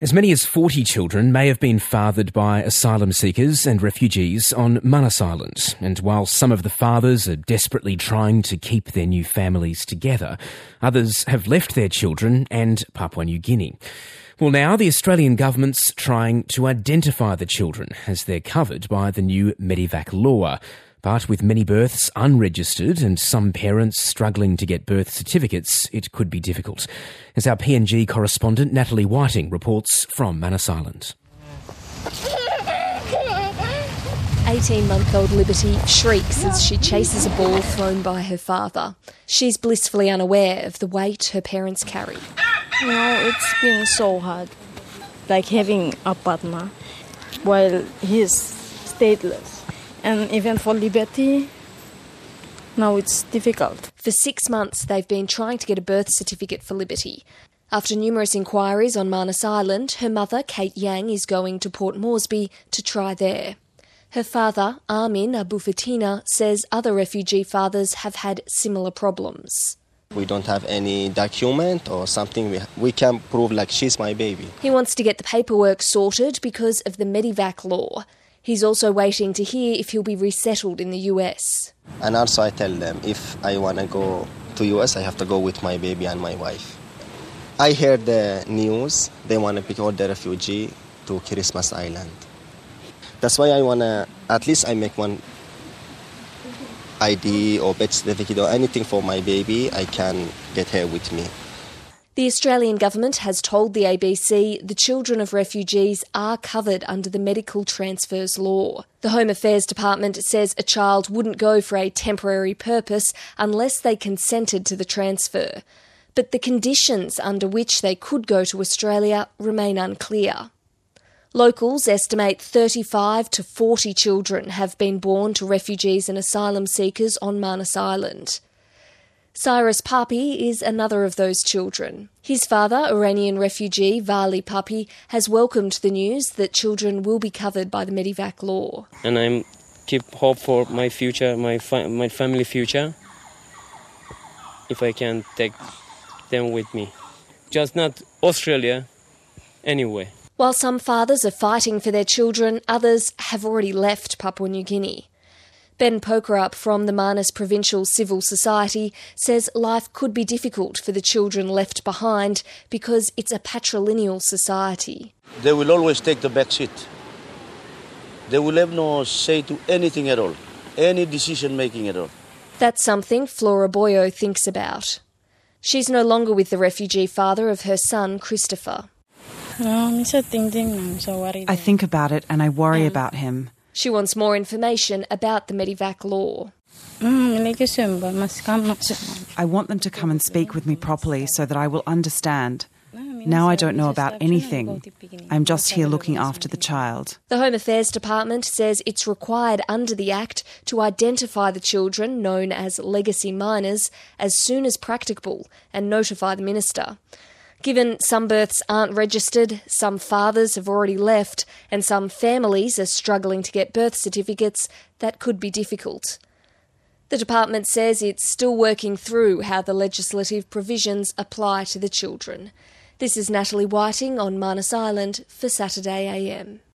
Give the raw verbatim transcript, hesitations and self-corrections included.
As many as forty children may have been fathered by asylum seekers and refugees on Manus Island, and while some of the fathers are desperately trying to keep their new families together, others have left their children and Papua New Guinea. Well, now the Australian government's trying to identify the children as they're covered by the new Medevac law. But with many births unregistered and some parents struggling to get birth certificates, it could be difficult. As our P N G correspondent Natalie Whiting reports from Manus Island. eighteen-month-old Liberty shrieks as she chases a ball thrown by her father. She's blissfully unaware of the weight her parents carry. You know, it's been so hard, like having a partner while he's stateless. And even for Liberty, now it's difficult. For six months, they've been trying to get a birth certificate for Liberty. After numerous inquiries on Manus Island, her mother, Kate Yang, is going to Port Moresby to try there. Her father, Armin Abufatina, says other refugee fathers have had similar problems. We don't have any document or something we, we can prove like she's my baby. He wants to get the paperwork sorted because of the Medevac law. He's also waiting to hear if he'll be resettled in the U S. And also I tell them if I want to go to U S, I have to go with my baby and my wife. I heard the news, they want to pick all the refugee to Christmas Island. That's why I want to, at least I make one I D or birth certificate or anything for my baby, I can get her with me. The Australian government has told the A B C the children of refugees are covered under the Medical Transfers Law. The Home Affairs Department says a child wouldn't go for a temporary purpose unless they consented to the transfer. But the conditions under which they could go to Australia remain unclear. Locals estimate thirty-five to forty children have been born to refugees and asylum seekers on Manus Island. Cyrus Papi is another of those children. His father, Iranian refugee Vali Papi, has welcomed the news that children will be covered by the Medevac law. And I keep hope for my future, my fa- my family future, if I can take them with me. Just not Australia, anyway. While some fathers are fighting for their children, others have already left Papua New Guinea. Ben Pokerup from the Manus Provincial Civil Society says life could be difficult for the children left behind because it's a patrilineal society. They will always take the back seat. They will have no say to anything at all, any decision making at all. That's something Flora Boyo thinks about. She's no longer with the refugee father of her son, Christopher. I think about it and I worry about him. She wants more information about the Medevac law. I want them to come and speak with me properly so that I will understand. Now I don't know about anything. I'm just here looking after the child. The Home Affairs Department says it's required under the Act to identify the children, known as legacy minors, as soon as practicable and notify the Minister. Given some births aren't registered, some fathers have already left, and some families are struggling to get birth certificates, that could be difficult. The department says it's still working through how the legislative provisions apply to the children. This is Natalie Whiting on Manus Island for Saturday A M.